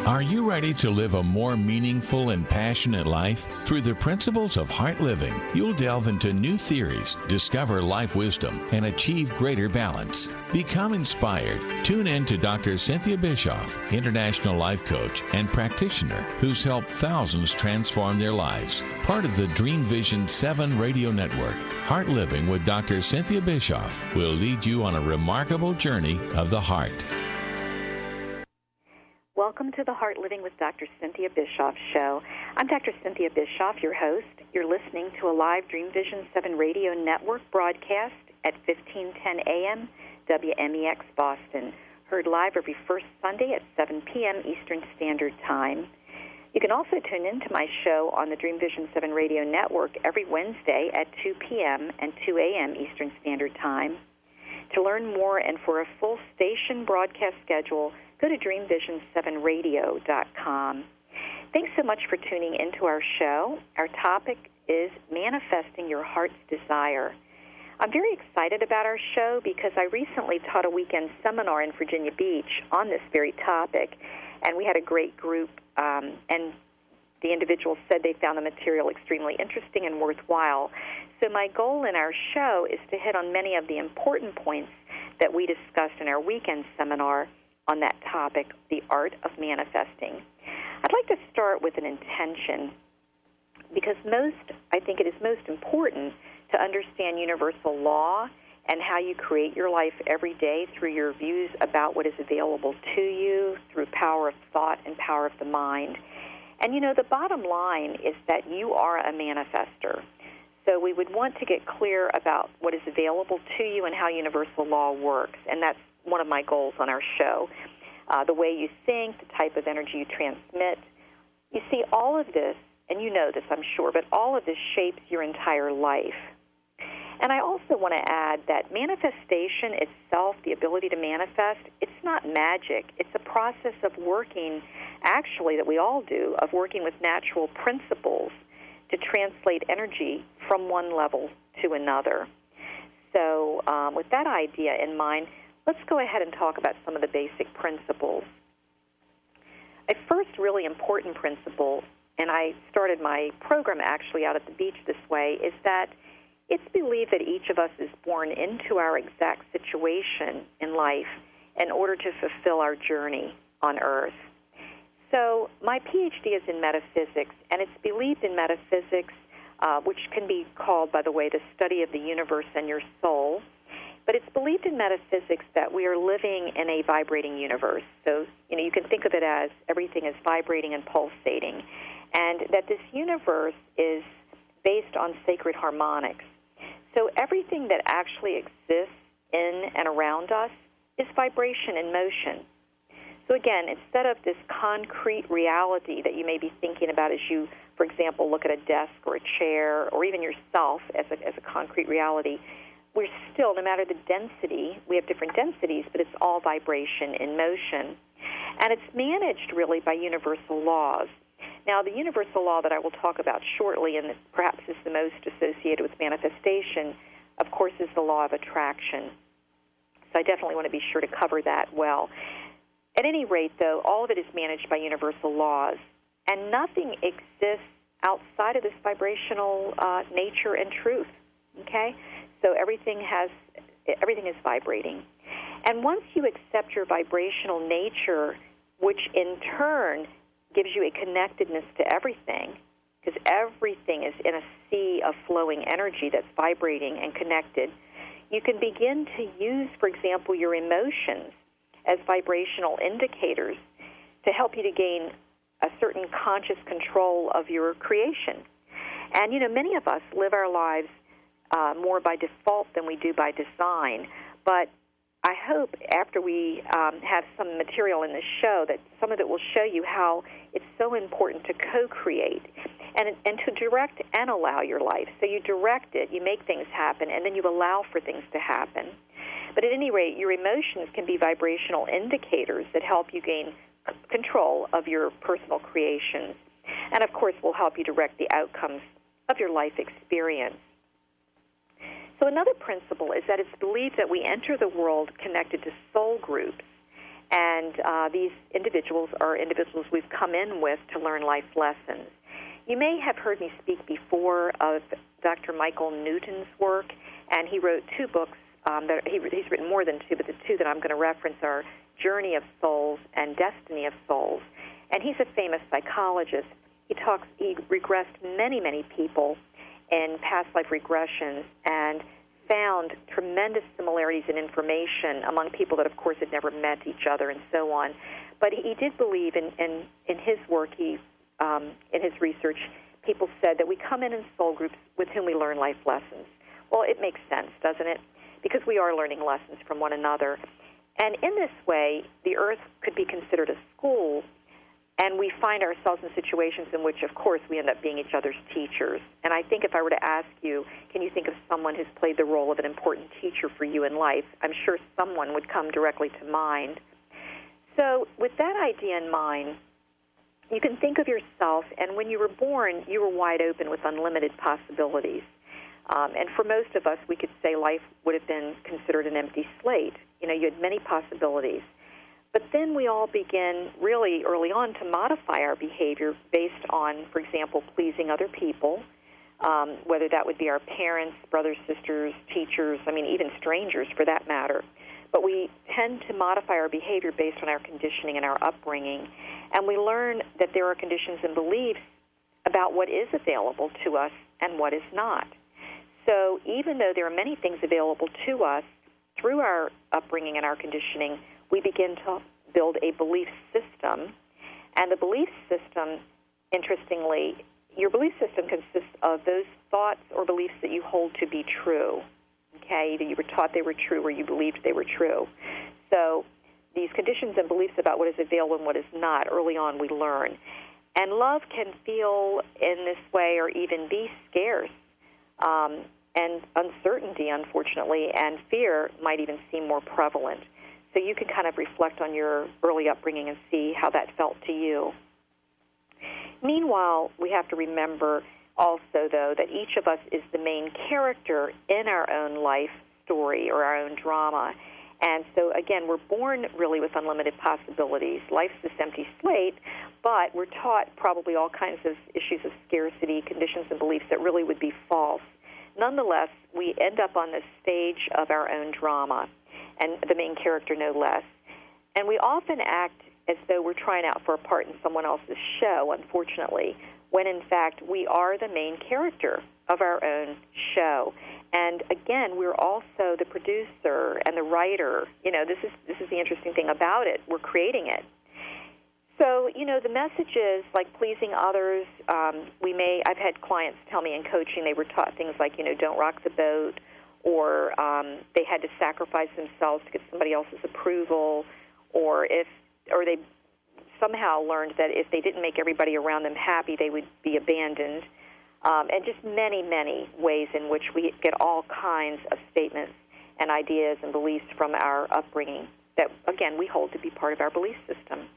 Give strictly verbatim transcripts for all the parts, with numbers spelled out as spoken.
Are you ready to live a more meaningful and passionate life? Through the principles of Heart Living, you'll delve into new theories, discover life wisdom, and achieve greater balance. Become inspired. Tune in to Doctor Cynthia Bischoff, international life coach and practitioner who's helped thousands transform their lives. Part of the Dream Vision seven radio network, Heart Living with Doctor Cynthia Bischoff will lead you on a remarkable journey of the heart. Welcome to the Heart Living with Doctor Cynthia Bischoff show. I'm Doctor Cynthia Bischoff, your host. You're listening to a live Dream Vision seven radio network broadcast at fifteen ten a.m. W M E X Boston, heard live every first Sunday at seven p.m. Eastern Standard Time. You can also tune in to my show on the Dream Vision seven radio network every Wednesday at two p.m. and two a.m. Eastern Standard Time. To learn more and for a full station broadcast schedule, go to dream vision seven radio dot com. Thanks so much for tuning into our show. Our topic is manifesting your heart's desire. I'm very excited about our show because I recently taught a weekend seminar in Virginia Beach on this very topic, and we had a great group, um, and the individuals said they found the material extremely interesting and worthwhile. So my goal in our show is to hit on many of the important points that we discussed in our weekend seminar on that topic, the art of manifesting. I'd like to start with an intention because most, I think it is most important to understand universal law and how you create your life every day through your views about what is available to you, through power of thought and power of the mind. And, you know, the bottom line is that you are a manifester. So we would want to get clear about what is available to you and how universal law works, and that's one of my goals on our show. Uh, the way you think, the type of energy you transmit. You see, all of this, and you know this, I'm sure, but all of this shapes your entire life. And I also want to add that manifestation itself, the ability to manifest, it's not magic. It's a process of working, actually, that we all do, of working with natural principles to translate energy from one level to another. So um, with that idea in mind, let's go ahead and talk about some of the basic principles. A first really important principle, and I started my program actually out at the beach this way, is that it's believed that each of us is born into our exact situation in life in order to fulfill our journey on Earth. So my P H D is in metaphysics, and it's believed in metaphysics, uh, which can be called, by the way, the study of the universe and your soul. But it's believed in metaphysics that we are living in a vibrating universe. So, you know, you can think of it as everything is vibrating and pulsating, and that this universe is based on sacred harmonics. So everything that actually exists in and around us is vibration in motion. So again, instead of this concrete reality that you may be thinking about as you, for example, look at a desk or a chair or even yourself as a, as a concrete reality, we're still, no matter the density, we have different densities, but it's all vibration in motion. And it's managed really by universal laws. Now, the universal law that I will talk about shortly, and that perhaps is the most associated with manifestation, of course, is the law of attraction. So I definitely want to be sure to cover that well. At any rate, though, all of it is managed by universal laws, and nothing exists outside of this vibrational uh, nature and truth, okay? So everything has, everything is vibrating. And once you accept your vibrational nature, which in turn gives you a connectedness to everything, because everything is in a sea of flowing energy that's vibrating and connected, you can begin to use, for example, your emotions as vibrational indicators to help you to gain a certain conscious control of your creation. And, you know, many of us live our lives uh, more by default than we do by design, but I hope after we um, have some material in this show that some of it will show you how it's so important to co-create and, and to direct and allow your life. So you direct it, you make things happen, and then you allow for things to happen. But at any rate, your emotions can be vibrational indicators that help you gain c- control of your personal creations, and of course will help you direct the outcomes of your life experience. So another principle is that it's believed that we enter the world connected to soul groups, And uh, these individuals are individuals we've come in with to learn life lessons. You may have heard me speak before of Doctor Michael Newton's work, and he wrote two books. Um, that he, he's written more than two, but the two that I'm going to reference are Journey of Souls and Destiny of Souls. And he's a famous psychologist. He talks. He regressed many, many people in past life regressions and found tremendous similarities in information among people that, of course, had never met each other and so on. But he did believe in, in, in his work, he, um, in his research, people said that we come in in soul groups with whom we learn life lessons. Well, it makes sense, doesn't it? Because we are learning lessons from one another. And in this way, the earth could be considered a school, and we find ourselves in situations in which, of course, we end up being each other's teachers. And I think if I were to ask you, can you think of someone who's played the role of an important teacher for you in life, I'm sure someone would come directly to mind. So with that idea in mind, you can think of yourself, and when you were born, you were wide open with unlimited possibilities. Um, and for most of us, we could say life would have been considered an empty slate. You know, you had many possibilities. But then we all begin really early on to modify our behavior based on, for example, pleasing other people, um, whether that would be our parents, brothers, sisters, teachers, I mean, even strangers for that matter. But we tend to modify our behavior based on our conditioning and our upbringing. And we learn that there are conditions and beliefs about what is available to us and what is not. So even though there are many things available to us through our upbringing and our conditioning, we begin to build a belief system. And the belief system, interestingly, your belief system consists of those thoughts or beliefs that you hold to be true. Okay, either you were taught they were true or you believed they were true. So these conditions and beliefs about what is available and what is not, early on we learn. And love can feel in this way or even be scarce. Um, and uncertainty, unfortunately, and fear might even seem more prevalent. So you can kind of reflect on your early upbringing and see how that felt to you. Meanwhile, we have to remember also, though, that each of us is the main character in our own life story or our own drama. And so, again, we're born really with unlimited possibilities. Life's this empty slate, but we're taught probably all kinds of issues of scarcity, conditions, and beliefs that really would be false. Nonetheless, we end up on this stage of our own drama, and the main character no less. And we often act as though we're trying out for a part in someone else's show, unfortunately, when in fact we are the main character of our own show. And again, we're also the producer and the writer. You know, this is this is the interesting thing about it. We're creating it. So, you know, the messages like pleasing others, um, we may, I've had clients tell me in coaching they were taught things like, you know, don't rock the boat, or um, they had to sacrifice themselves to get somebody else's approval, or if, or they somehow learned that if they didn't make everybody around them happy, they would be abandoned, um, and just many, many ways in which we get all kinds of statements and ideas and beliefs from our upbringing that, again, we hold to be part of our belief system.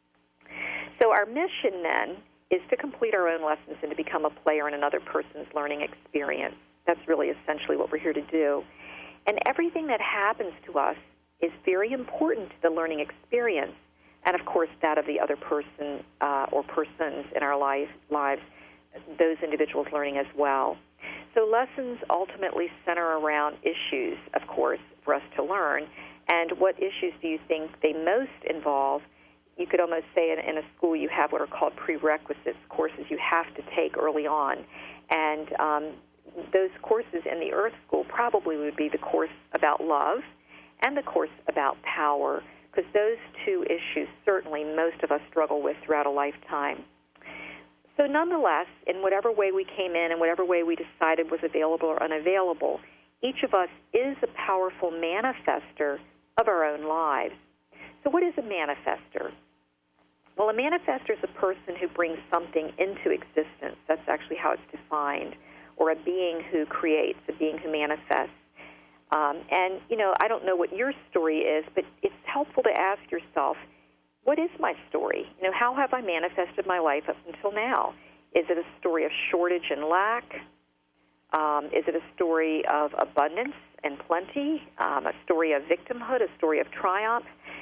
So our mission then is to complete our own lessons and to become a player in another person's learning experience. That's really essentially what we're here to do. And everything that happens to us is very important to the learning experience, and of course that of the other person uh, or persons in our life, lives, those individuals learning as well. So lessons ultimately center around issues, of course, for us to learn. And what issues do you think they most involve? You could almost say in, in a school you have what are called prerequisites, courses you have to take early on. And um, those courses in the Earth School probably would be the course about love and the course about power, because those two issues certainly most of us struggle with throughout a lifetime. So nonetheless, in whatever way we came in and whatever way we decided was available or unavailable, each of us is a powerful manifester of our own lives. So what is a manifester? Well, a manifester is a person who brings something into existence. That's actually how it's defined. Or a being who creates, a being who manifests. Um, and, you know, I don't know what your story is, but it's helpful to ask yourself, what is my story? You know, how have I manifested my life up until now? Is it a story of shortage and lack? Um, is it a story of abundance and plenty? Um, a story of victimhood, a story of triumph?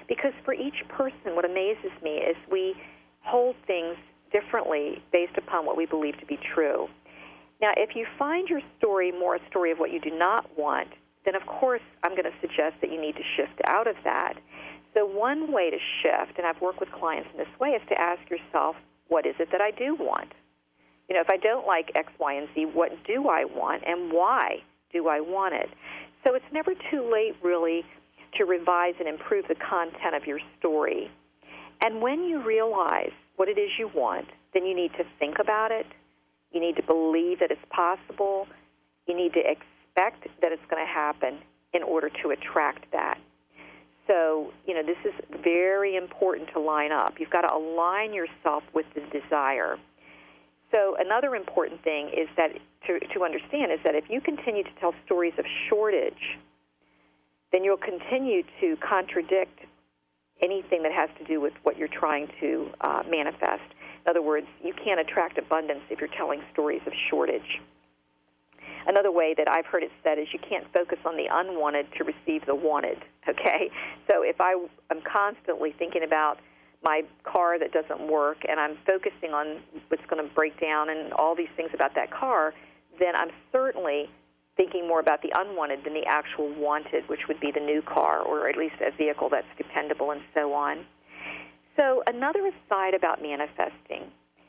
Because for each person, what amazes me is we hold things differently based upon what we believe to be true. Now, if you find your story more a story of what you do not want, then of course I'm going to suggest that you need to shift out of that. So one way to shift, and I've worked with clients in this way, is to ask yourself, what is it that I do want? You know, if I don't like X, Y, and Z, what do I want, and why do I want it? So it's never too late, really, to revise and improve the content of your story. And when you realize what it is you want, then you need to think about it. You need to believe that it's possible. You need to expect that it's going to happen in order to attract that. So, you know, this is very important to line up. You've got to align yourself with the desire. So another important thing is that to, to understand is that if you continue to tell stories of shortage, then you'll continue to contradict anything that has to do with what you're trying to uh, manifest. In other words, you can't attract abundance if you're telling stories of shortage. Another way that I've heard it said is you can't focus on the unwanted to receive the wanted, okay? So if I am constantly thinking about my car that doesn't work and I'm focusing on what's going to break down and all these things about that car, then I'm certainly thinking more about the unwanted than the actual wanted, which would be the new car or at least a vehicle that's dependable and so on. So another aside about manifesting,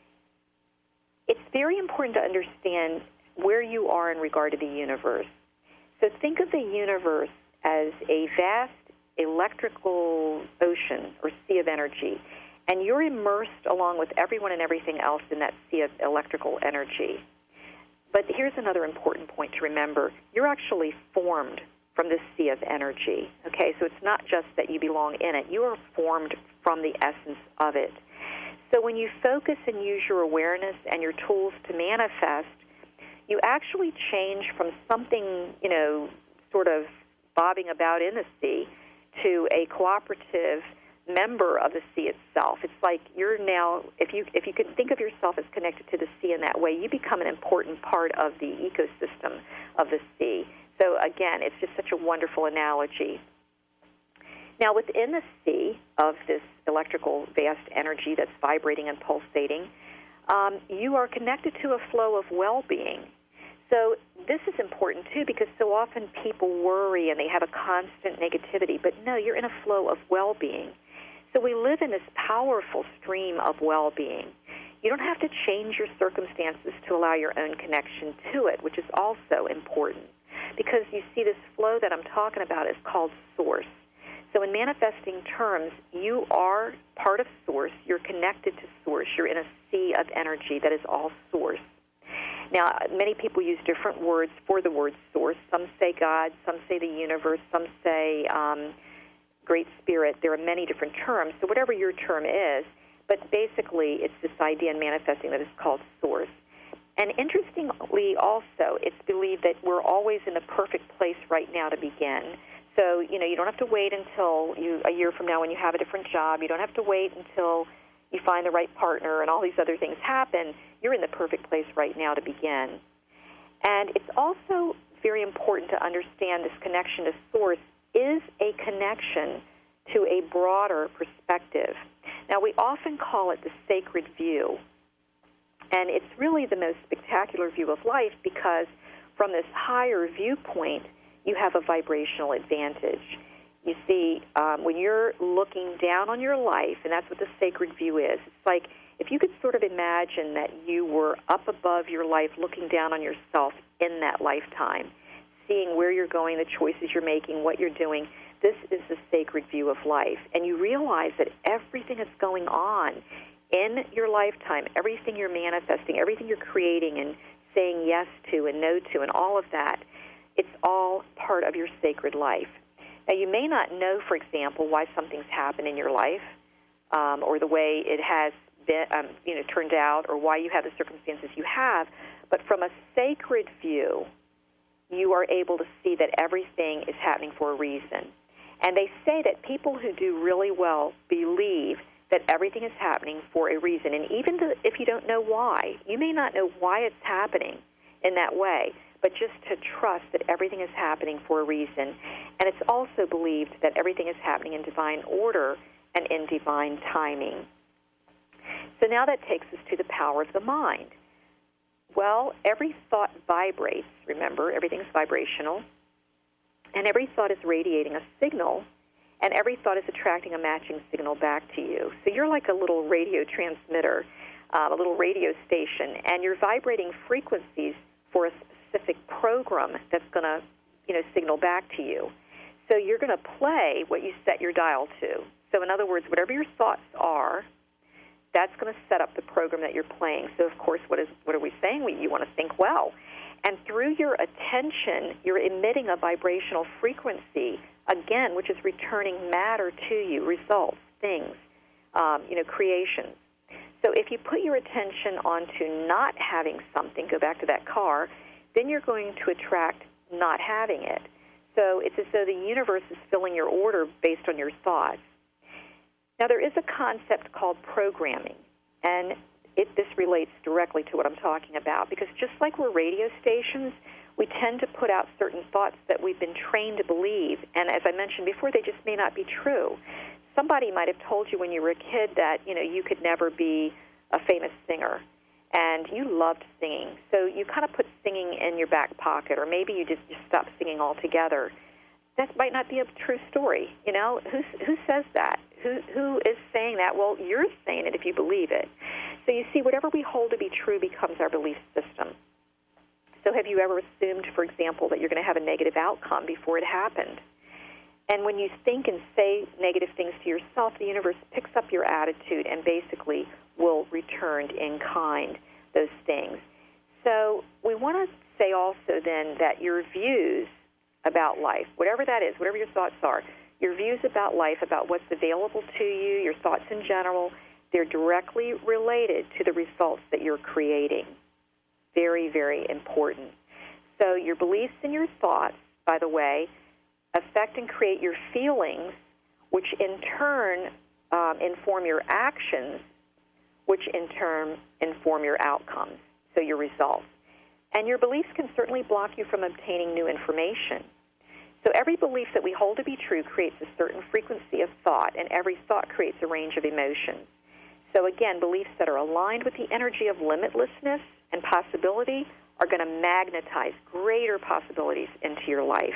it's very important to understand where you are in regard to the universe. So think of the universe as a vast electrical ocean or sea of energy, and you're immersed along with everyone and everything else in that sea of electrical energy. But here's another important point to remember. You're actually formed from this sea of energy, okay? So it's not just that you belong in it. You are formed from the essence of it. So when you focus and use your awareness and your tools to manifest, you actually change from something, you know, sort of bobbing about in the sea to a cooperative member of the sea itself. It's like you're now, if you if you can think of yourself as connected to the sea in that way, you become an important part of the ecosystem of the sea. So again, it's just such a wonderful analogy. Now, within the sea of this electrical vast energy that's vibrating and pulsating, um, you are connected to a flow of well-being. So this is important, too, because so often people worry and they have a constant negativity. But no, you're in a flow of well-being. So we live in this powerful stream of well-being. You don't have to change your circumstances to allow your own connection to it, which is also important. Because you see, this flow that I'm talking about is called source. So in manifesting terms, you are part of source. You're connected to source. You're in a sea of energy that is all source. Now, many people use different words for the word source. Some say God, some say the universe, some say um, Great Spirit. There are many different terms, so whatever your term is, but basically it's this idea in manifesting that is called source. And interestingly also, it's believed that we're always in the perfect place right now to begin. So, you know, you don't have to wait until you, a year from now when you have a different job. You don't have to wait until you find the right partner and all these other things happen. You're in the perfect place right now to begin. And it's also very important to understand this connection to source is a connection to a broader perspective. Now, we often call it the sacred view. And it's really the most spectacular view of life because from this higher viewpoint, you have a vibrational advantage. You see, um, when you're looking down on your life, and that's what the sacred view is, it's like if you could sort of imagine that you were up above your life looking down on yourself in that lifetime, seeing where you're going, the choices you're making, what you're doing, this is the sacred view of life. And you realize that everything that's going on in your lifetime, everything you're manifesting, everything you're creating and saying yes to and no to and all of that, it's all part of your sacred life. Now, you may not know, for example, why something's happened in your life um, or the way it has been, um, you know, turned out or why you have the circumstances you have, but from a sacred view, you are able to see that everything is happening for a reason. And they say that people who do really well believe that everything is happening for a reason. And even to, if you don't know why, you may not know why it's happening, in that way, but just to trust that everything is happening for a reason. And it's also believed that everything is happening in divine order and in divine timing. So now that takes us to the power of the mind. Well, every thought vibrates, remember, everything's vibrational, and every thought is radiating a signal, and every thought is attracting a matching signal back to you. So you're like a little radio transmitter, uh, a little radio station, and you're vibrating frequencies for a specific program that's going to, you know, signal back to you. So you're going to play what you set your dial to. So in other words, whatever your thoughts are, that's going to set up the program that you're playing. So, of course, what is what are we saying? We, you want to think well. And through your attention, you're emitting a vibrational frequency, again, which is returning matter to you, results, things, um, you know, creations. So if you put your attention onto not having something, go back to that car, then you're going to attract not having it. So it's as though the universe is filling your order based on your thoughts. Now, there is a concept called programming, and it, this relates directly to what I'm talking about, because just like we're radio stations, we tend to put out certain thoughts that we've been trained to believe, and as I mentioned before, they just may not be true. Somebody might have told you when you were a kid that, you know, you could never be a famous singer, and you loved singing, so you kind of put singing in your back pocket, or maybe you just, just stopped singing altogether. That might not be a true story, you know? Who, who says that? Who, who is saying that? Well, you're saying it if you believe it. So you see, whatever we hold to be true becomes our belief system. So have you ever assumed, for example, that you're going to have a negative outcome before it happened? And when you think and say negative things to yourself, the universe picks up your attitude and basically will return in kind those things. So we want to say also then that your views about life, whatever that is, whatever your thoughts are, your views about life, about what's available to you, your thoughts in general, they're directly related to the results that you're creating. Very, very important. So your beliefs and your thoughts, by the way, affect and create your feelings, which in turn um, inform your actions, which in turn inform your outcomes, so your results. And your beliefs can certainly block you from obtaining new information. So every belief that we hold to be true creates a certain frequency of thought, and every thought creates a range of emotions. So again, beliefs that are aligned with the energy of limitlessness and possibility are going to magnetize greater possibilities into your life.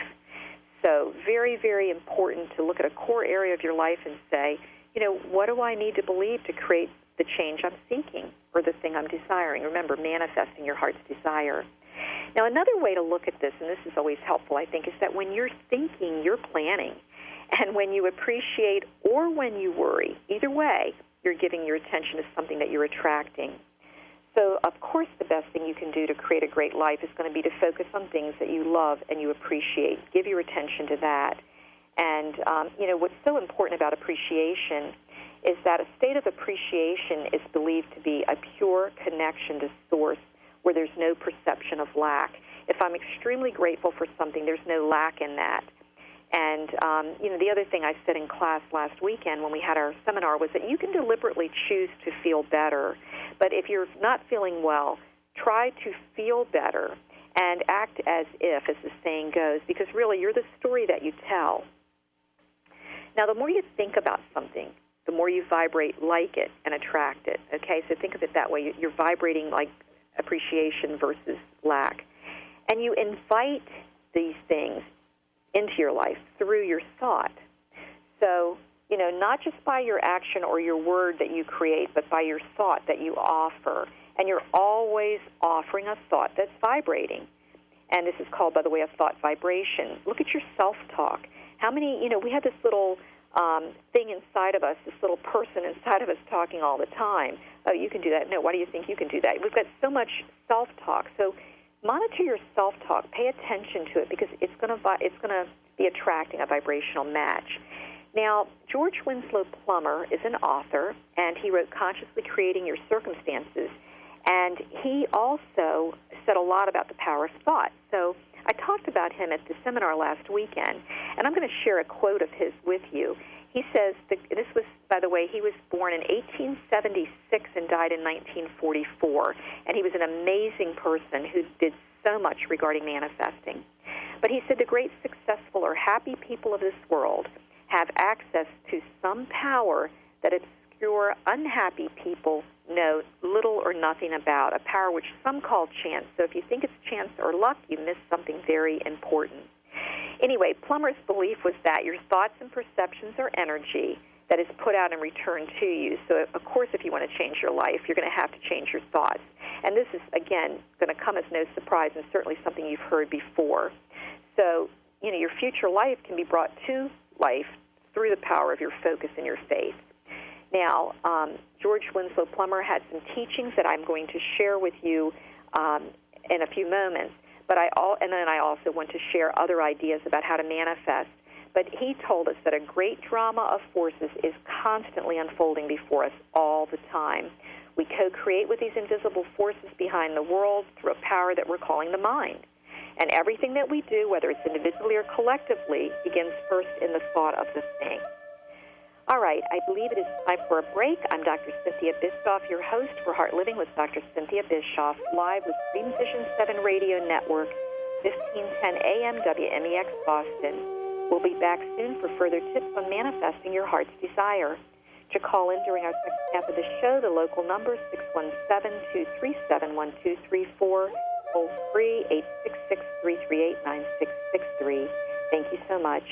So very, very important to look at a core area of your life and say, you know, what do I need to believe to create the change I'm seeking or the thing I'm desiring? Remember, manifesting your heart's desire. Now, another way to look at this, and this is always helpful, I think, is that when you're thinking, you're planning. And when you appreciate or when you worry, either way, you're giving your attention to something that you're attracting. So, of course, the best thing you can do to create a great life is going to be to focus on things that you love and you appreciate. Give your attention to that. And, um, you know, what's so important about appreciation is that a state of appreciation is believed to be a pure connection to Source where there's no perception of lack. If I'm extremely grateful for something, there's no lack in that. And, um, you know, the other thing I said in class last weekend when we had our seminar was that you can deliberately choose to feel better. But if you're not feeling well, try to feel better and act as if, as the saying goes, because really you're the story that you tell. Now, the more you think about something, the more you vibrate like it and attract it, okay? So think of it that way. You're vibrating like appreciation versus lack. And you invite these things into your life through your thought. So, you know, not just by your action or your word that you create, but by your thought that you offer. And you're always offering a thought that's vibrating. And this is called, by the way, a thought vibration. Look at your self-talk. How many, you know, we have this little um, thing inside of us, this little person inside of us talking all the time. Oh, you can do that. No, why do you think you can do that? We've got so much self-talk. So monitor your self-talk. Pay attention to it because it's going to it's going to be attracting a vibrational match. Now, George Winslow Plummer is an author, and he wrote Consciously Creating Your Circumstances. And he also said a lot about the power of thought. So I talked about him at the seminar last weekend, and I'm going to share a quote of his with you. He says, that, this was, by the way, he was born in eighteen seventy-six and died in nineteen forty-four, and he was an amazing person who did so much regarding manifesting. But he said the great successful or happy people of this world have access to some power that obscure, unhappy people know little or nothing about, a power which some call chance. So if you think it's chance or luck, you miss something very important. Anyway, Plummer's belief was that your thoughts and perceptions are energy that is put out in return to you. So, of course, if you want to change your life, you're going to have to change your thoughts. And this is, again, going to come as no surprise and certainly something you've heard before. So, you know, your future life can be brought to life through the power of your focus and your faith. Now, um, George Winslow Plummer had some teachings that I'm going to share with you um, in a few moments. But I all, and then I also want to share other ideas about how to manifest. But he told us that a great drama of forces is constantly unfolding before us all the time. We co-create with these invisible forces behind the world through a power that we're calling the mind. And everything that we do, whether it's individually or collectively, begins first in the thought of the thing. All right, I believe it is time for a break. I'm Doctor Cynthia Bischoff, your host for Heart Living with Doctor Cynthia Bischoff, live with Dream Vision seven Radio Network, fifteen ten A M W M E X Boston. We'll be back soon for further tips on manifesting your heart's desire. To call in during our second half of the show, the local number, six one seven, two three seven, one two three four, toll free, eight six six, three three eight, nine six six three. Thank you so much.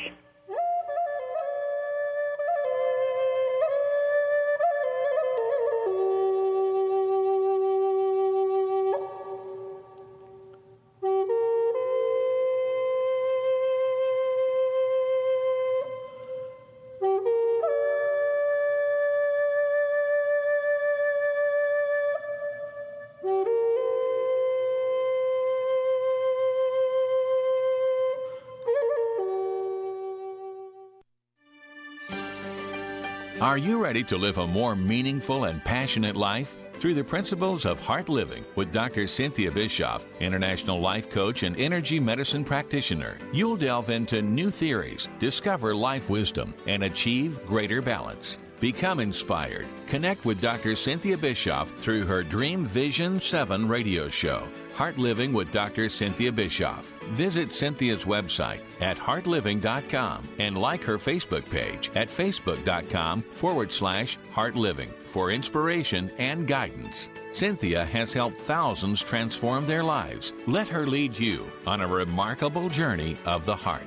Are you ready to live a more meaningful and passionate life? Through the principles of Heart Living with Doctor Cynthia Bischoff, international life coach and energy medicine practitioner, you'll delve into new theories, discover life wisdom, and achieve greater balance. Become inspired. Connect with Doctor Cynthia Bischoff through her Dream Vision seven radio show, Heart Living with Doctor Cynthia Bischoff. Visit Cynthia's website at heart living dot com and like her Facebook page at facebook.com forward slash heartliving for inspiration and guidance. Cynthia has helped thousands transform their lives. Let her lead you on a remarkable journey of the heart.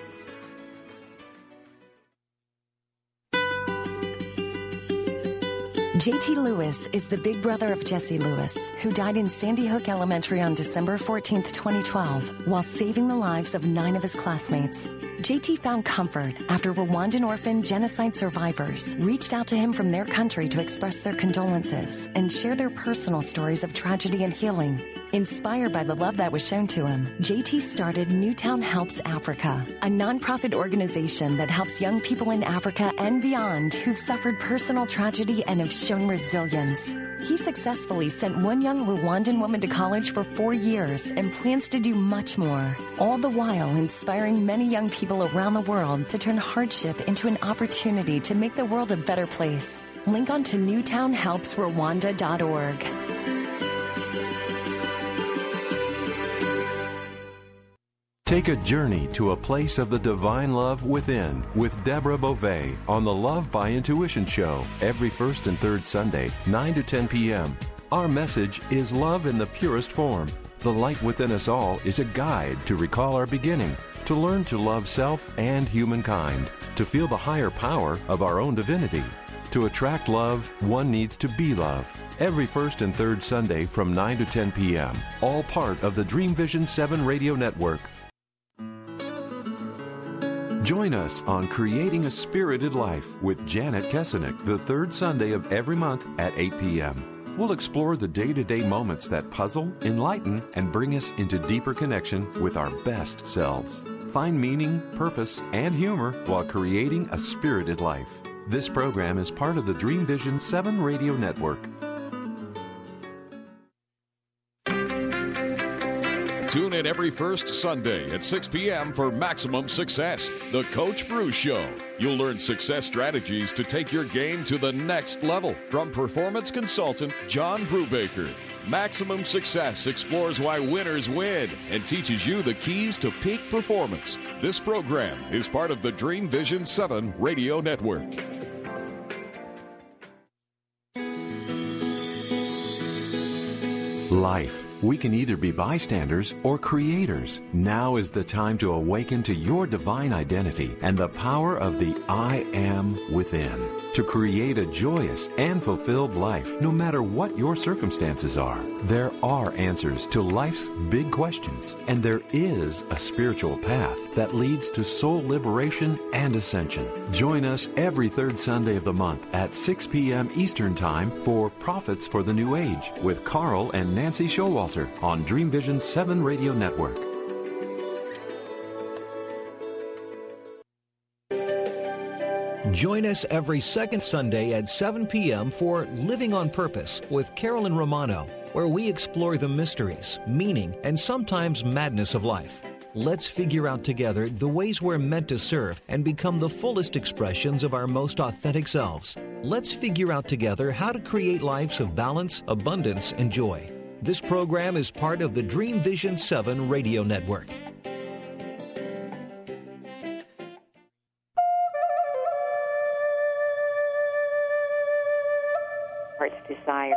J T Lewis is the big brother of Jesse Lewis, who died in Sandy Hook Elementary on December fourteenth, twenty twelve, while saving the lives of nine of his classmates. J T found comfort after Rwandan orphan genocide survivors reached out to him from their country to express their condolences and share their personal stories of tragedy and healing. Inspired by the love that was shown to him, J T started Newtown Helps Africa, a nonprofit organization that helps young people in Africa and beyond who've suffered personal tragedy and have shown resilience. He successfully sent one young Rwandan woman to college for four years and plans to do much more, all the while inspiring many young people around the world to turn hardship into an opportunity to make the world a better place. Link on to newtown helps rwanda dot org. Take a journey to a place of the divine love within with Deborah Beauvais on the Love by Intuition show every first and third Sunday, nine to ten p.m. Our message is love in the purest form. The light within us all is a guide to recall our beginning, to learn to love self and humankind, to feel the higher power of our own divinity. To attract love, one needs to be love. Every first and third Sunday from nine to ten p.m. All part of the Dream Vision seven Radio Network. Join us on Creating a Spirited Life with Janet Kesenick the third Sunday of every month at eight p.m. We'll explore the day-to-day moments that puzzle, enlighten, and bring us into deeper connection with our best selves. Find meaning, purpose, and humor while creating a spirited life. This program is part of the Dream Vision seven Radio Network. Tune in every first Sunday at six p.m. for Maximum Success, The Coach Bruce Show. You'll learn success strategies to take your game to the next level from performance consultant John Brubaker. Maximum Success explores why winners win and teaches you the keys to peak performance. This program is part of the Dream Vision seven Radio Network. Life. We can either be bystanders or creators. Now is the time to awaken to your divine identity and the power of the I Am within. To create a joyous and fulfilled life, no matter what your circumstances are. There are answers to life's big questions, and there is a spiritual path that leads to soul liberation and ascension. Join us every third Sunday of the month at six p.m. Eastern Time for Prophets for the New Age with Carl and Nancy Showalter on Dream Vision seven Radio Network. Join us every second Sunday at seven p.m. for Living on Purpose with Carolyn Romano, where we explore the mysteries, meaning, and sometimes madness of life. Let's figure out together the ways we're meant to serve and become the fullest expressions of our most authentic selves. Let's figure out together how to create lives of balance, abundance, and joy. This program is part of the Dream Vision seven Radio Network. Heart's Desire.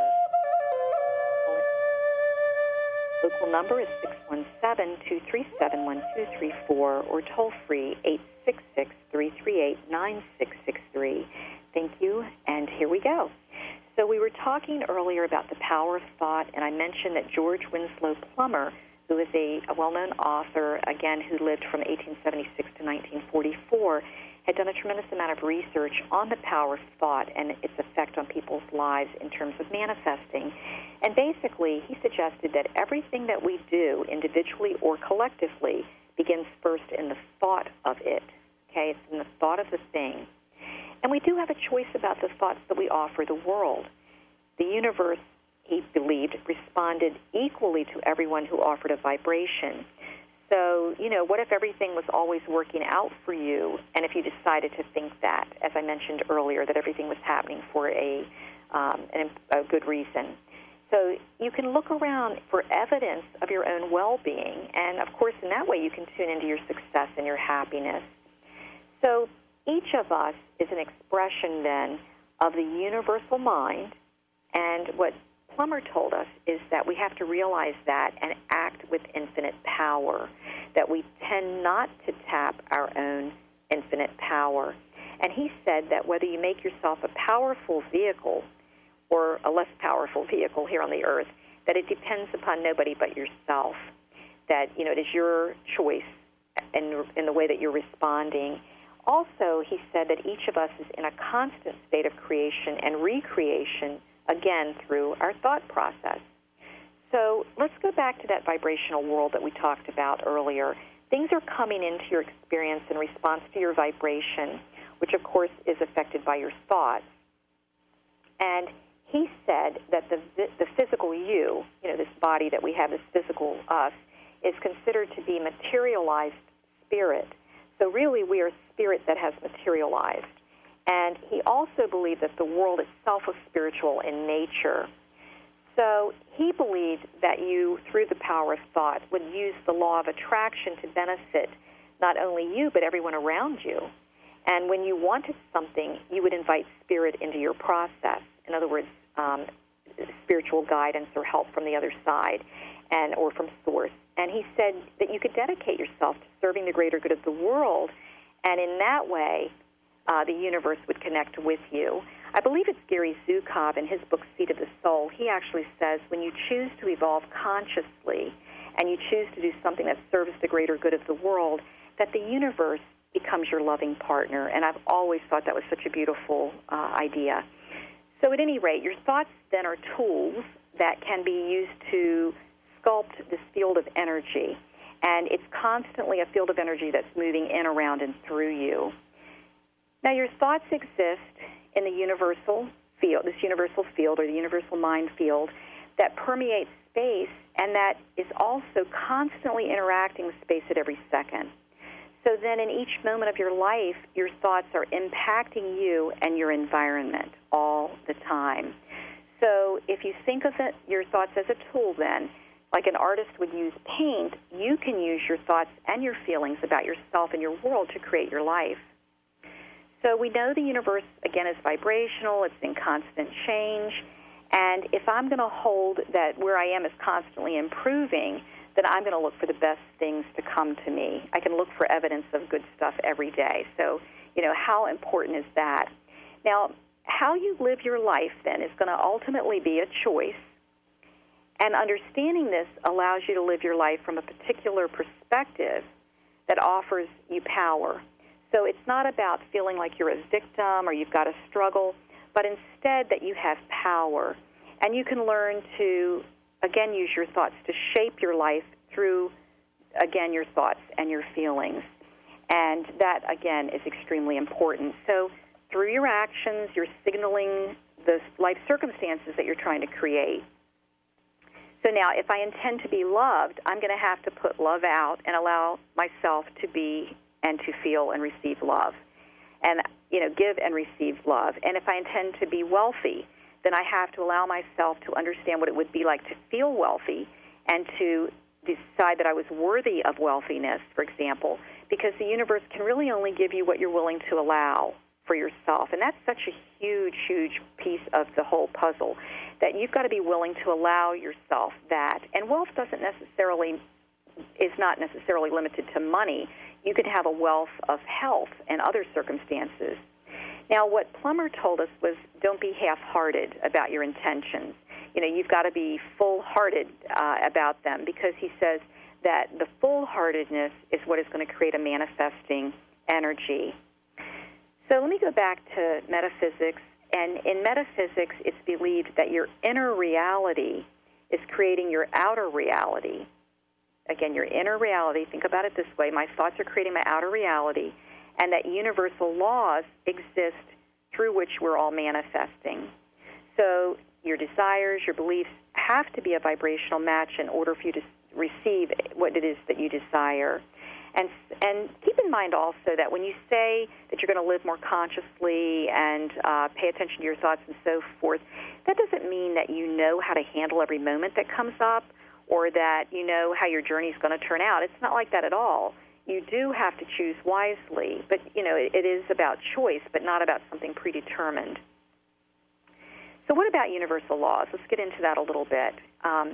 Local number is six one seven, two three seven, one two three four or toll free eight six six, three three eight, nine six six three. Thank you, and here we go. So we were talking earlier about the power of thought, and I mentioned that George Winslow Plummer, who is a, a well-known author, again, who lived from eighteen seventy-six to nineteen forty-four, had done a tremendous amount of research on the power of thought and its effect on people's lives in terms of manifesting. And basically, he suggested that everything that we do, individually or collectively, begins first in the thought of it. Okay, it's in the thought of the thing. And we do have a choice about the thoughts that we offer the world. The universe, he believed, responded equally to everyone who offered a vibration. So, you know, what if everything was always working out for you, and if you decided to think that, as I mentioned earlier, that everything was happening for a, um, an, a good reason? So you can look around for evidence of your own well-being, and, of course, in that way you can tune into your success and your happiness. So each of us is an expression, then, of the universal mind, and what Plummer told us is that we have to realize that and act with infinite power, that we tend not to tap our own infinite power. And he said that whether you make yourself a powerful vehicle or a less powerful vehicle here on the earth, that it depends upon nobody but yourself, that, you know, it is your choice in, in the way that you're responding. Also, he said that each of us is in a constant state of creation and recreation, again, through our thought process. So let's go back to that vibrational world that we talked about earlier. Things are coming into your experience in response to your vibration, which, of course, is affected by your thoughts. And he said that the the physical you, you know, this body that we have, this physical us, is considered to be materialized spirit. So really, we are spirit that has materialized. And he also believed that the world itself was spiritual in nature. So he believed that you, through the power of thought, would use the law of attraction to benefit not only you, but everyone around you. And when you wanted something, you would invite spirit into your process. In other words, um, spiritual guidance or help from the other side and or from source. And he said that you could dedicate yourself to serving the greater good of the world, and in that way, Uh, the universe would connect with you. I believe it's Gary Zukov in his book, Seed of the Soul. He actually says when you choose to evolve consciously and you choose to do something that serves the greater good of the world, that the universe becomes your loving partner. And I've always thought that was such a beautiful uh, idea. So at any rate, your thoughts then are tools that can be used to sculpt this field of energy. And it's constantly a field of energy that's moving in, around, and through you. Now, your thoughts exist in the universal field, this universal field or the universal mind field that permeates space and that is also constantly interacting with space at every second. So then in each moment of your life, your thoughts are impacting you and your environment all the time. So if you think of it, your thoughts as a tool then, like an artist would use paint, you can use your thoughts and your feelings about yourself and your world to create your life. So we know the universe, again, is vibrational. It's in constant change. And if I'm going to hold that where I am is constantly improving, then I'm going to look for the best things to come to me. I can look for evidence of good stuff every day. So, you know, how important is that? Now, how you live your life, then, is going to ultimately be a choice. And understanding this allows you to live your life from a particular perspective that offers you power. So it's not about feeling like you're a victim or you've got to struggle, but instead that you have power. And you can learn to, again, use your thoughts to shape your life through, again, your thoughts and your feelings. And that, again, is extremely important. So through your actions, you're signaling the life circumstances that you're trying to create. So now, if I intend to be loved, I'm going to have to put love out and allow myself to be and to feel and receive love. And, you know, give and receive love. And if I intend to be wealthy, then I have to allow myself to understand what it would be like to feel wealthy and to decide that I was worthy of wealthiness, for example, because the universe can really only give you what you're willing to allow for yourself. And that's such a huge, huge piece of the whole puzzle, that you've got to be willing to allow yourself that. And wealth doesn't necessarily, is not necessarily limited to money. You could have a wealth of health and other circumstances. Now, what Plummer told us was don't be half-hearted about your intentions. You know, you've got to be full-hearted uh, about them, because he says that the full-heartedness is what is going to create a manifesting energy. So let me go back to metaphysics. And in metaphysics, it's believed that your inner reality is creating your outer reality. Again, your inner reality, think about it this way, my thoughts are creating my outer reality, and that universal laws exist through which we're all manifesting. So your desires, your beliefs have to be a vibrational match in order for you to receive what it is that you desire. And and keep in mind also that when you say that you're going to live more consciously and uh, pay attention to your thoughts and so forth, that doesn't mean that you know how to handle every moment that comes up or that you know how your journey is going to turn out. It's not like that at all. You do have to choose wisely, but, you know, it, it is about choice, but not about something predetermined. So what about universal laws? Let's get into that a little bit. Um,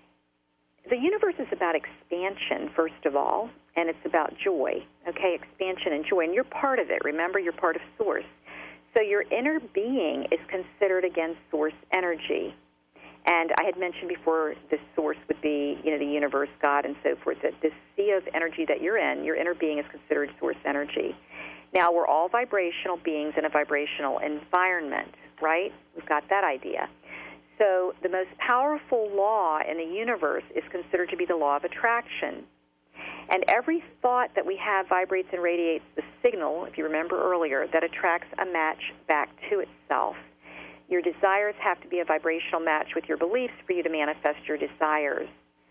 the universe is about expansion, first of all, and it's about joy, okay, expansion and joy. And you're part of it. Remember, you're part of Source. So your inner being is considered, again, Source energy. And I had mentioned before the Source would be, you know, the universe, God, and so forth, that this sea of energy that you're in, your inner being is considered Source energy. Now, we're all vibrational beings in a vibrational environment, right? We've got that idea. So the most powerful law in the universe is considered to be the law of attraction. And every thought that we have vibrates and radiates the signal, if you remember earlier, that attracts a match back to itself. Your desires have to be a vibrational match with your beliefs for you to manifest your desires.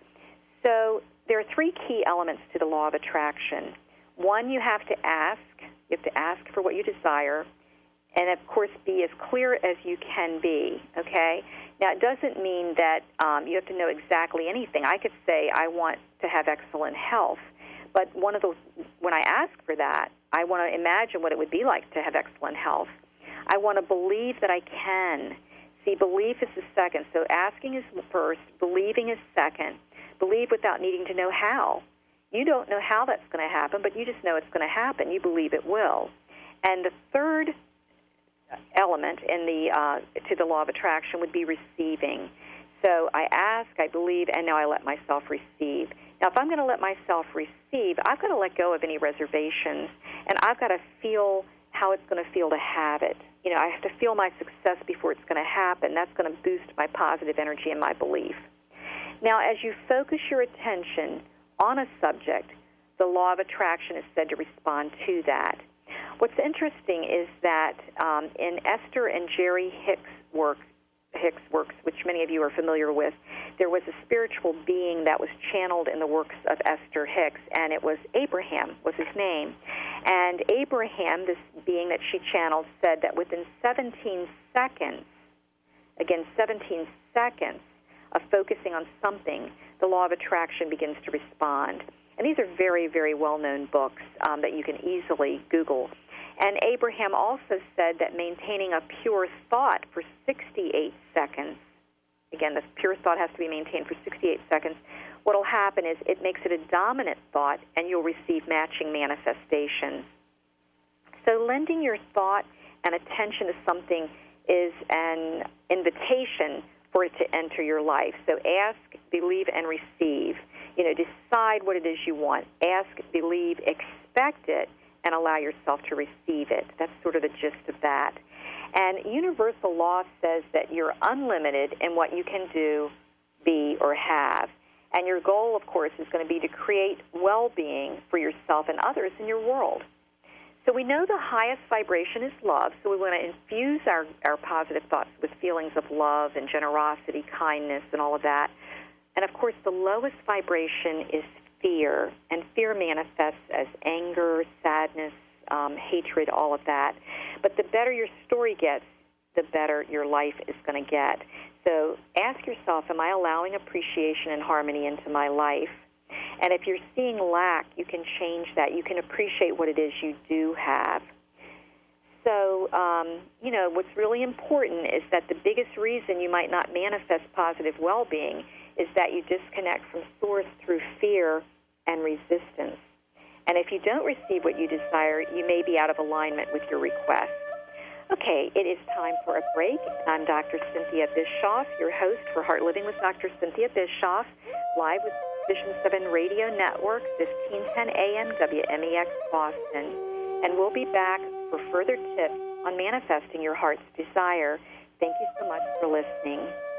So there are three key elements to the law of attraction. One, you have to ask. You have to ask for what you desire. And, of course, be as clear as you can be, okay? Now, it doesn't mean that um, you have to know exactly anything. I could say I want to have excellent health, but one of those, when I ask for that, I want to imagine what it would be like to have excellent health. I want to believe that I can. See, belief is the second. So asking is first, believing is second. Believe without needing to know how. You don't know how that's going to happen, but you just know it's going to happen. You believe it will. And the third element in the uh, to the law of attraction would be receiving. So I ask, I believe, and now I let myself receive. Now, if I'm going to let myself receive, I've got to let go of any reservations, and I've got to feel how it's going to feel to have it. You know, I have to feel my success before it's going to happen. That's going to boost my positive energy and my belief. Now, as you focus your attention on a subject, the law of attraction is said to respond to that. What's interesting is that um, in Esther and Jerry Hicks' works, Hicks' works, which many of you are familiar with, there was a spiritual being that was channeled in the works of Esther Hicks, and it was Abraham was his name. And Abraham, this being that she channeled, said that within seventeen seconds, again, seventeen seconds of focusing on something, the law of attraction begins to respond. And these are very, very well-known books um, that you can easily Google. And Abraham also said that maintaining a pure thought for sixty-eight seconds, again, the pure thought has to be maintained for sixty-eight seconds, what will happen is it makes it a dominant thought, and you'll receive matching manifestations. So lending your thought and attention to something is an invitation for it to enter your life. So ask, believe, and receive. You know, decide what it is you want. Ask, believe, expect it, and allow yourself to receive it. That's sort of the gist of that. And universal law says that you're unlimited in what you can do, be, or have. And your goal, of course, is going to be to create well-being for yourself and others in your world. So we know the highest vibration is love, so we want to infuse our, our positive thoughts with feelings of love and generosity, kindness, and all of that. And, of course, the lowest vibration is fear, and fear manifests as anger, sadness, um, hatred, all of that. But the better your story gets, the better your life is going to get. So ask yourself, am I allowing appreciation and harmony into my life? And if you're seeing lack, you can change that. You can appreciate what it is you do have. So, um, you know, what's really important is that the biggest reason you might not manifest positive well-being is that you disconnect from source through fear and resistance. And if you don't receive what you desire, you may be out of alignment with your request. Okay, it is time for a break. I'm Doctor Cynthia Bischoff, your host for Heart Living with Doctor Cynthia Bischoff, live with Vision seven Radio Network, fifteen ten A M W M E X Boston. And we'll be back for further tips on manifesting your heart's desire. Thank you so much for listening.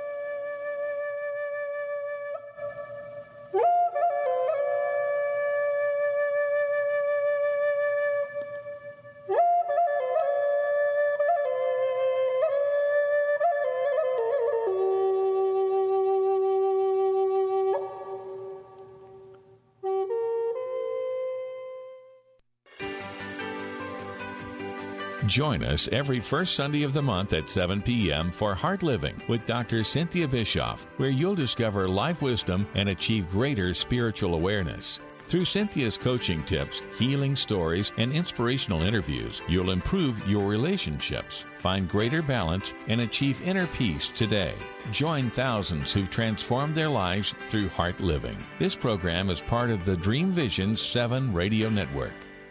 Join us every first Sunday of the month at seven p.m. for Heart Living with Doctor Cynthia Bischoff, where you'll discover life wisdom and achieve greater spiritual awareness. Through Cynthia's coaching tips, healing stories, and inspirational interviews, you'll improve your relationships, find greater balance, and achieve inner peace today. Join thousands who've transformed their lives through Heart Living. This program is part of the Dream Vision seven Radio Network.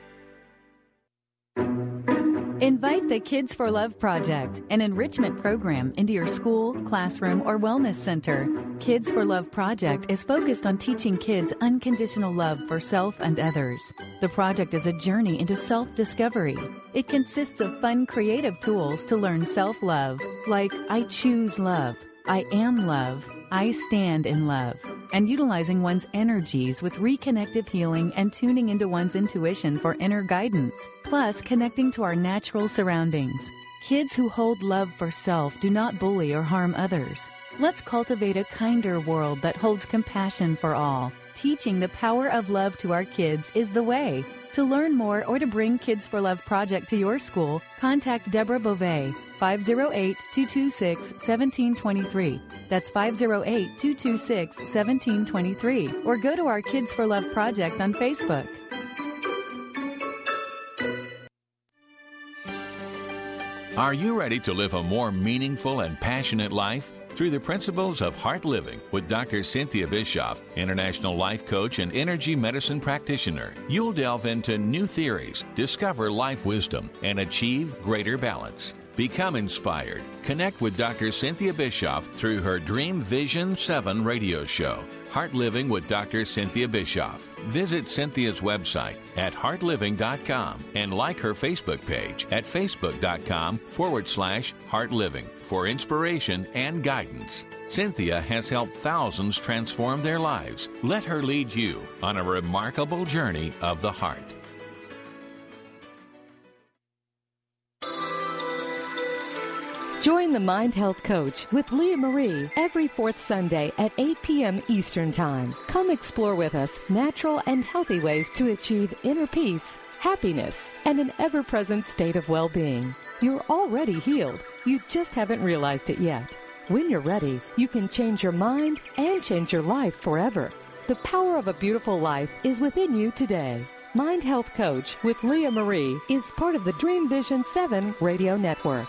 Invite the Kids for Love Project, an enrichment program, into your school, classroom, or wellness center. Kids for Love Project is focused on teaching kids unconditional love for self and others. The project is a journey into self-discovery. It consists of fun, creative tools to learn self-love, like I choose love, I am love, I stand in love, and utilizing one's energies with reconnective healing and tuning into one's intuition for inner guidance, plus connecting to our natural surroundings. Kids who hold love for self do not bully or harm others. Let's cultivate a kinder world that holds compassion for all. Teaching the power of love to our kids is the way. To learn more or to bring Kids for Love Project to your school, contact Deborah Beauvais, five oh eight, two two six, one seven two three. That's five oh eight, two two six, one seven two three. Or go to our Kids for Love Project on Facebook. Are you ready to live a more meaningful and passionate life? Through the principles of Heart Living with Doctor Cynthia Bischoff, international life coach and energy medicine practitioner, you'll delve into new theories, discover life wisdom, and achieve greater balance. Become inspired. Connect with Doctor Cynthia Bischoff through her Dream Vision seven radio show, Heart Living with Doctor Cynthia Bischoff. Visit Cynthia's website at heart living dot com and like her Facebook page at facebook.com forward slash heartliving for inspiration and guidance. Cynthia has helped thousands transform their lives. Let her lead you on a remarkable journey of the heart. Join the Mind Health Coach with Leah Marie every fourth Sunday at eight p.m. Eastern Time. Come explore with us natural and healthy ways to achieve inner peace, happiness, and an ever-present state of well-being. You're already healed. You just haven't realized it yet. When you're ready, you can change your mind and change your life forever. The power of a beautiful life is within you today. Mind Health Coach with Leah Marie is part of the Dream Vision seven Radio Network.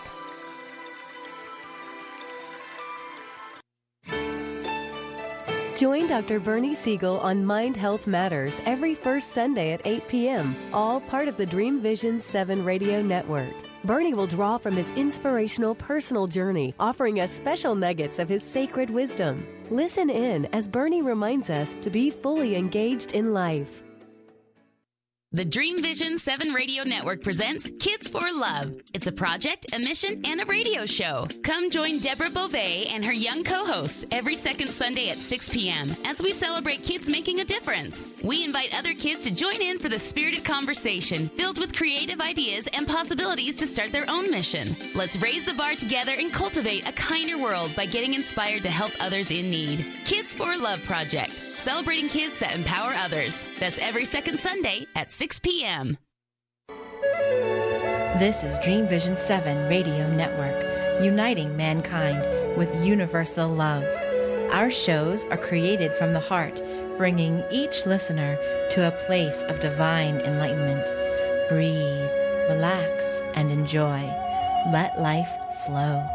Join Doctor Bernie Siegel on Mind Health Matters every first Sunday at eight p.m., all part of the Dream Vision seven Radio Network. Bernie will draw from his inspirational personal journey, offering us special nuggets of his sacred wisdom. Listen in as Bernie reminds us to be fully engaged in life. The Dream Vision seven Radio Network presents Kids for Love. It's a project, a mission, and a radio show. Come join Deborah Beauvais and her young co-hosts every second Sunday at six p.m. as we celebrate kids making a difference. We invite other kids to join in for the spirited conversation filled with creative ideas and possibilities to start their own mission. Let's raise the bar together and cultivate a kinder world by getting inspired to help others in need. Kids for Love Project. Celebrating kids that empower others. That's every second Sunday at six p.m. This is Dream Vision seven Radio Network, uniting mankind with universal love. Our shows are created from the heart, bringing each listener to a place of divine enlightenment. Breathe, relax, and enjoy. Let life flow.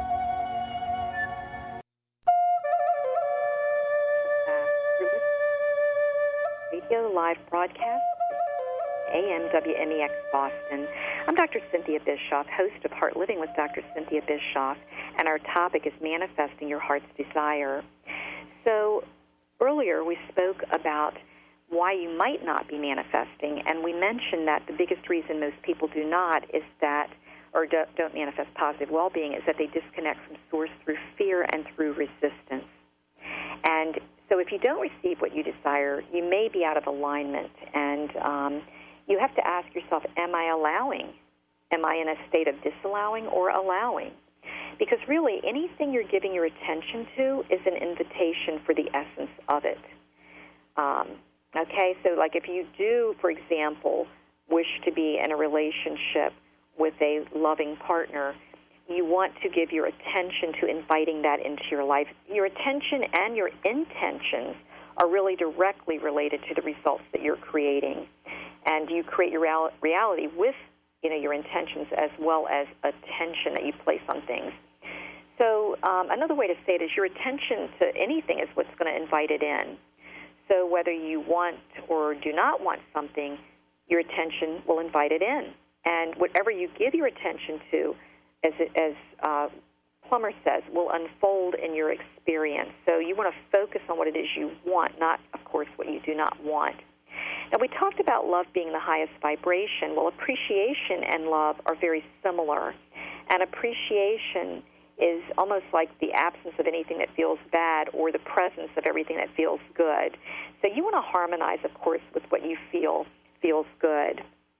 Live broadcast, A M W M E X Boston. I'm Doctor Cynthia Bischoff, host of Heart Living with Doctor Cynthia Bischoff, and our topic is manifesting your heart's desire. So earlier we spoke about why you might not be manifesting, and we mentioned that the biggest reason most people do not is that, or don't manifest positive well-being, is that they disconnect from source through fear and through resistance. And so if you don't receive what you desire, you may be out of alignment, and um, you have to ask yourself, am I allowing? Am I in a state of disallowing or allowing? Because really, anything you're giving your attention to is an invitation for the essence of it. Um, okay, so like if you do, for example, wish to be in a relationship with a loving partner, you want to give your attention to inviting that into your life. Your attention and your intentions are really directly related to the results that you're creating. And you create your real- reality with, you know, your intentions as well as attention that you place on things. So um, another way to say it is your attention to anything is what's going to invite it in. So whether you want or do not want something, your attention will invite it in. And whatever you give your attention to, as, it, as uh, Plummer says, will unfold in your experience. So you want to focus on what it is you want, not, of course, what you do not want. Now, we talked about love being the highest vibration. Well, appreciation and love are very similar. And appreciation is almost like the absence of anything that feels bad or the presence of everything that feels good. So you want to harmonize, of course, with what you feel feels good.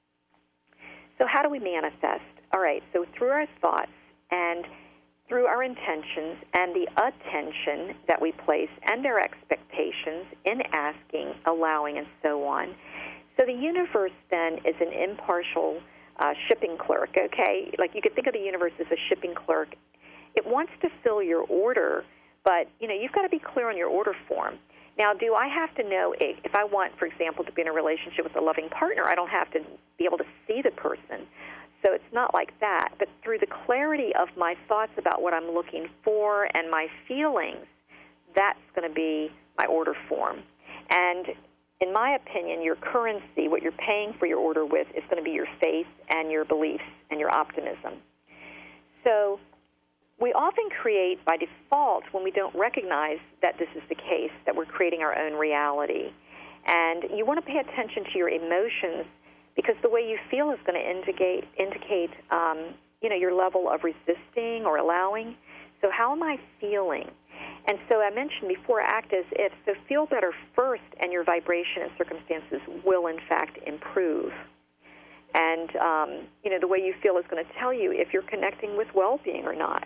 So how do we manifest? All right, so through our thoughts and through our intentions and the attention that we place and our expectations in asking, allowing, and so on. So the universe then is an impartial uh, shipping clerk, okay? Like you could think of the universe as a shipping clerk. It wants to fill your order, but, you know, you've got to be clear on your order form. Now, do I have to know if I want, for example, to be in a relationship with a loving partner, I don't have to be able to see the person. So it's not like that. But through the clarity of my thoughts about what I'm looking for and my feelings, that's going to be my order form. And in my opinion, your currency, what you're paying for your order with, is going to be your faith and your beliefs and your optimism. So we often create by default when we don't recognize that this is the case, that we're creating our own reality. And you want to pay attention to your emotions because the way you feel is going to indicate, indicate um, you know, your level of resisting or allowing. So how am I feeling? And so I mentioned before, act as if. So feel better first, and your vibration and circumstances will, in fact, improve. And, um, you know, the way you feel is going to tell you if you're connecting with well-being or not.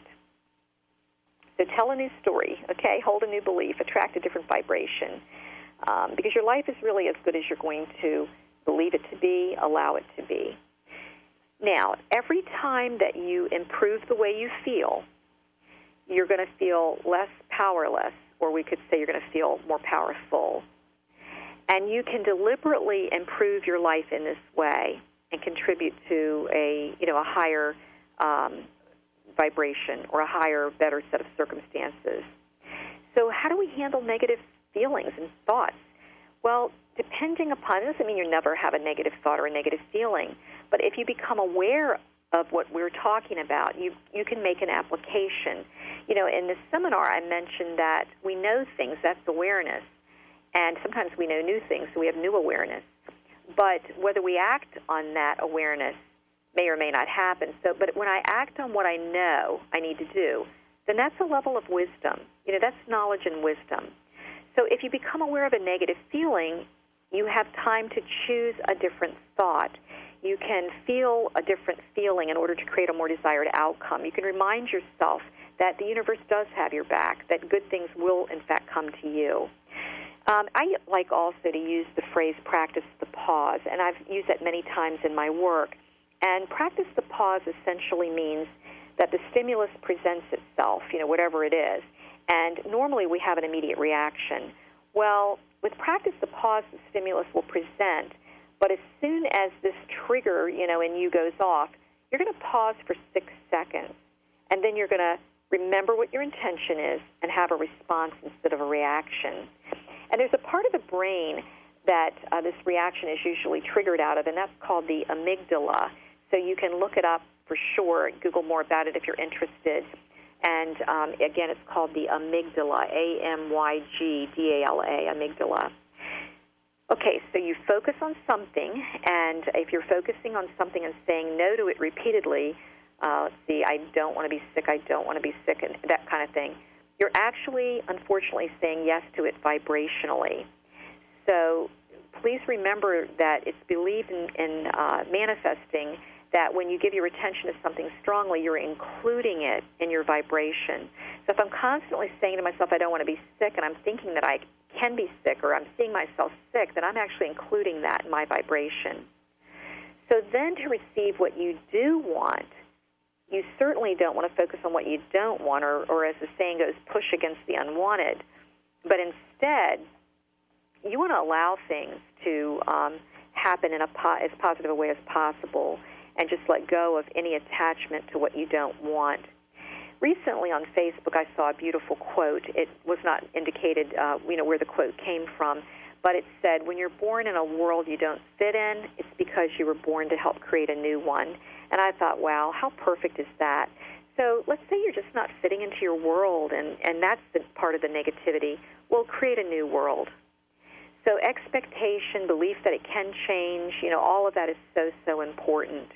So tell a new story, okay? Hold a new belief. Attract a different vibration. Um, because your life is really as good as you're going to believe it to be, allow it to be. Now, every time that you improve the way you feel, you're going to feel less powerless, or we could say you're going to feel more powerful. And you can deliberately improve your life in this way and contribute to a, you know, a higher um, vibration or a higher, better set of circumstances. So how do we handle negative feelings and thoughts? Well, depending upon, it doesn't mean you never have a negative thought or a negative feeling, but if you become aware of what we're talking about, you you can make an application. You know, in this seminar, I mentioned that we know things, that's awareness, and sometimes we know new things, so we have new awareness. But whether we act on that awareness may or may not happen. So, but when I act on what I know I need to do, then that's a level of wisdom. You know, that's knowledge and wisdom. So if you become aware of a negative feeling, you have time to choose a different thought. You can feel a different feeling in order to create a more desired outcome. You can remind yourself that the universe does have your back, that good things will, in fact, come to you. Um, I like also to use the phrase practice the pause, and I've used that many times in my work. And practice the pause essentially means that the stimulus presents itself, you know, whatever it is, and normally we have an immediate reaction. Well, with practice the pause, the stimulus will present, but as soon as this trigger, you know, in you goes off, you're going to pause for six seconds, and then you're going to remember what your intention is and have a response instead of a reaction. And there's a part of the brain that uh, this reaction is usually triggered out of, and that's called the amygdala. So you can look it up for sure, Google more about it if you're interested. And um, again, it's called the amygdala, A M Y G D A L A, amygdala. Okay, so you focus on something, and if you're focusing on something and saying no to it repeatedly, uh, let's see, I don't want to be sick, I don't want to be sick, and that kind of thing, you're actually, unfortunately, saying yes to it vibrationally. So please remember that it's believed in, in uh, manifesting that when you give your attention to something strongly, you're including it in your vibration. So if I'm constantly saying to myself, I don't want to be sick, and I'm thinking that I can be sick, or I'm seeing myself sick, then I'm actually including that in my vibration. So then to receive what you do want, you certainly don't want to focus on what you don't want, or, or as the saying goes, push against the unwanted. But instead, you want to allow things to um, happen in a po- as positive a way as possible, and just let go of any attachment to what you don't want. Recently on Facebook, I saw a beautiful quote. It was not indicated, uh, you know, where the quote came from, but it said, when you're born in a world you don't fit in, it's because you were born to help create a new one. And I thought, wow, how perfect is that? So let's say you're just not fitting into your world, and, and that's the part of the negativity. Well, create a new world. So expectation, belief that it can change, you know, all of that is so, so important.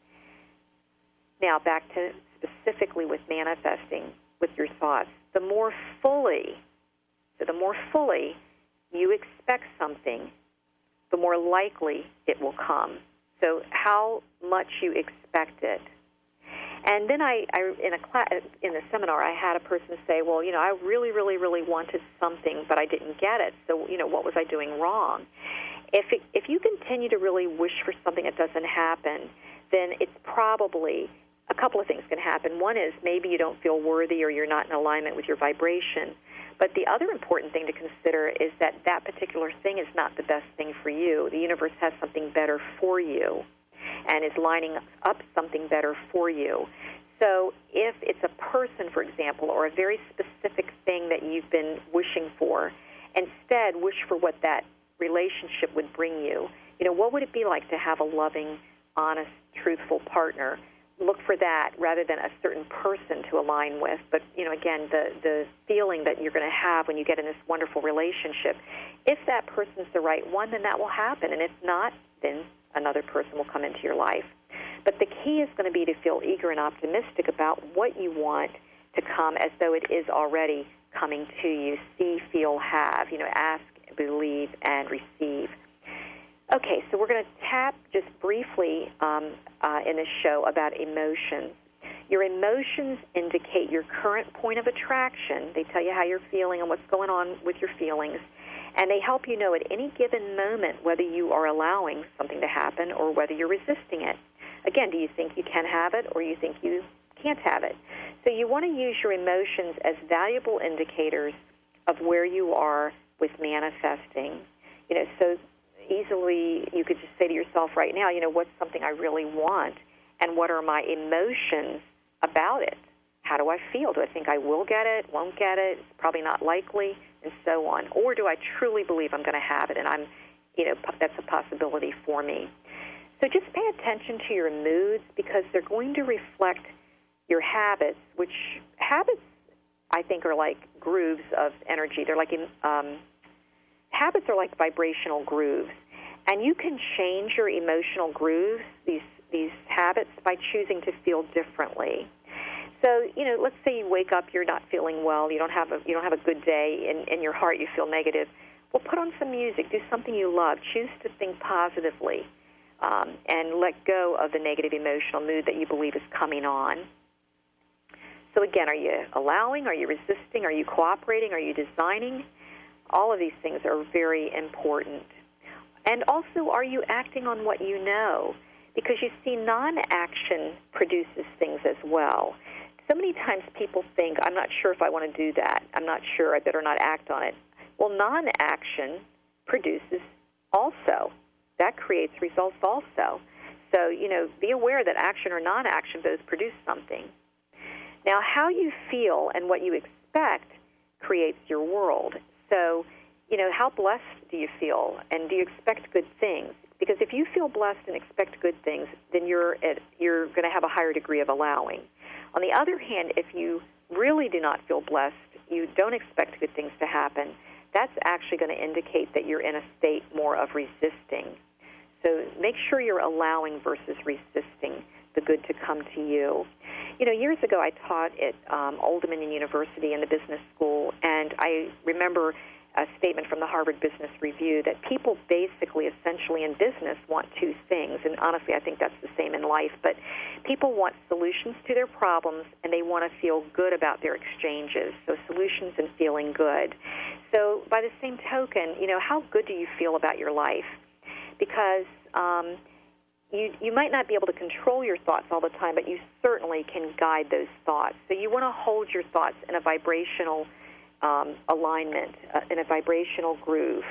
Now, back to specifically with manifesting with your thoughts. The more fully, so the more fully you expect something, the more likely it will come. So how much you expect it. And then I, I in a class, in the seminar, I had a person say, well, you know, I really, really, really wanted something, but I didn't get it. So, you know, what was I doing wrong? If it, if you continue to really wish for something that doesn't happen, then it's probably a couple of things can happen. One is maybe you don't feel worthy or you're not in alignment with your vibration. But the other important thing to consider is that that particular thing is not the best thing for you. The universe has something better for you and is lining up something better for you. So if it's a person, for example, or a very specific thing that you've been wishing for, instead wish for what that relationship would bring you. You know, what would it be like to have a loving, honest, truthful partner? Look for that rather than a certain person to align with. But, you know, again, the, the feeling that you're going to have when you get in this wonderful relationship, if that person's the right one, then that will happen. And if not, then another person will come into your life. But the key is going to be to feel eager and optimistic about what you want to come as though it is already coming to you. See, feel, have. You know, ask, believe, and receive. Okay, so we're going to tap just briefly um, uh, in this show about emotions. Your emotions indicate your current point of attraction. They tell you how you're feeling and what's going on with your feelings. And they help you know at any given moment whether you are allowing something to happen or whether you're resisting it. Again, do you think you can have it or you think you can't have it? So you want to use your emotions as valuable indicators of where you are with manifesting. You know, so easily you could just say to yourself right now, you know, what's something I really want, and what are my emotions about it? How do I feel? Do I think I will get it, won't get it, it's probably not likely, and so on? Or do I truly believe I'm going to have it, and I'm, you know, that's a possibility for me? So just pay attention to your moods, because they're going to reflect your habits, which habits, I think, are like grooves of energy. They're like, um, habits are like vibrational grooves, and you can change your emotional grooves, these these habits, by choosing to feel differently. So, you know, let's say you wake up, you're not feeling well, you don't have a you don't have a good day, in, in your heart you feel negative. Well, put on some music, do something you love, choose to think positively, um, and let go of the negative emotional mood that you believe is coming on. So again, are you allowing, are you resisting, are you cooperating, are you designing? All of these things are very important. And also, are you acting on what you know? Because you see, non-action produces things as well. So many times people think, I'm not sure if I want to do that. I'm not sure. I better not act on it. Well, non-action produces also. That creates results also. So, you know, be aware that action or non-action both produce something. Now, how you feel and what you expect creates your world. So, you know, how blessed do you feel, and do you expect good things? Because if you feel blessed and expect good things, then you're at, you're going to have a higher degree of allowing. On the other hand, if you really do not feel blessed, you don't expect good things to happen, that's actually going to indicate that you're in a state more of resisting. So make sure you're allowing versus resisting the good to come to you. You know, years ago I taught at um, Old Dominion University in the business school, and I remember a statement from the Harvard Business Review that people basically, essentially in business, want two things. And honestly, I think that's the same in life. But people want solutions to their problems, and they want to feel good about their exchanges. So solutions and feeling good. So by the same token, you know, how good do you feel about your life? Because um, you, you might not be able to control your thoughts all the time, but you certainly can guide those thoughts. So you want to hold your thoughts in a vibrational Um, alignment, uh, in a vibrational groove.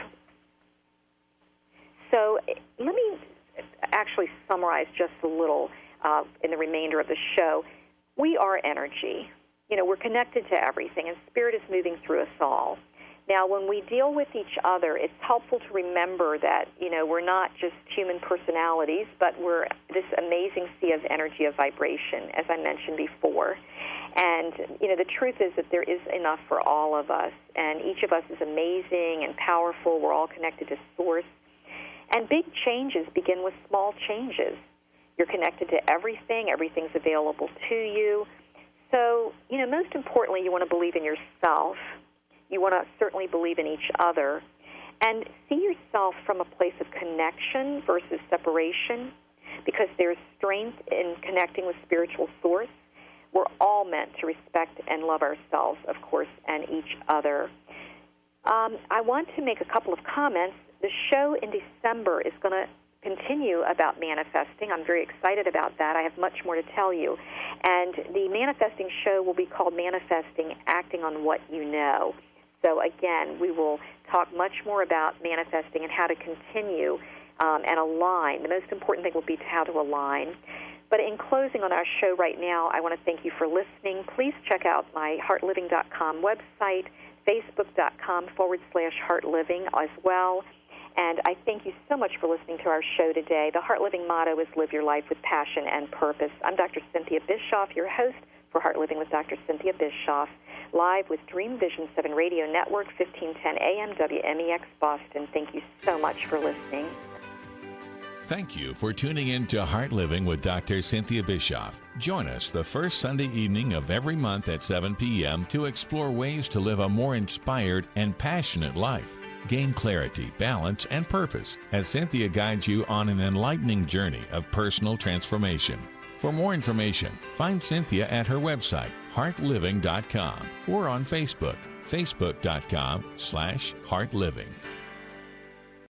So let me actually summarize just a little uh, in the remainder of the show. We are energy. You know, we're connected to everything, and Spirit is moving through us all. Now, when we deal with each other, it's helpful to remember that, you know, we're not just human personalities, but we're this amazing sea of energy, of vibration, as I mentioned before. And, you know, the truth is that there is enough for all of us, and each of us is amazing and powerful. We're all connected to Source. And big changes begin with small changes. You're connected to everything. Everything's available to you. So, you know, most importantly, you want to believe in yourself. You want to certainly believe in each other. And see yourself from a place of connection versus separation, because there's strength in connecting with spiritual Source. We're all meant to respect and love ourselves, of course, and each other. Um, I want to make a couple of comments. The show in December is going to continue about manifesting. I'm very excited about that. I have much more to tell you. And the manifesting show will be called Manifesting, Acting on What You Know. So, again, we will talk much more about manifesting and how to continue um, and align. The most important thing will be how to align. But in closing on our show right now, I want to thank you for listening. Please check out my heart living dot com website, facebook.com forward slash heartliving as well. And I thank you so much for listening to our show today. The Heart Living motto is live your life with passion and purpose. I'm Doctor Cynthia Bischoff, your host for Heart Living with Doctor Cynthia Bischoff, live with Dream Vision seven Radio Network, fifteen ten A M, W M E X Boston. Thank you so much for listening. Thank you for tuning in to Heart Living with Doctor Cynthia Bischoff. Join us the first Sunday evening of every month at seven p.m. to explore ways to live a more inspired and passionate life. Gain clarity, balance, and purpose as Cynthia guides you on an enlightening journey of personal transformation. For more information, find Cynthia at her website, heart living dot com, or on Facebook, facebook.com slash heartliving.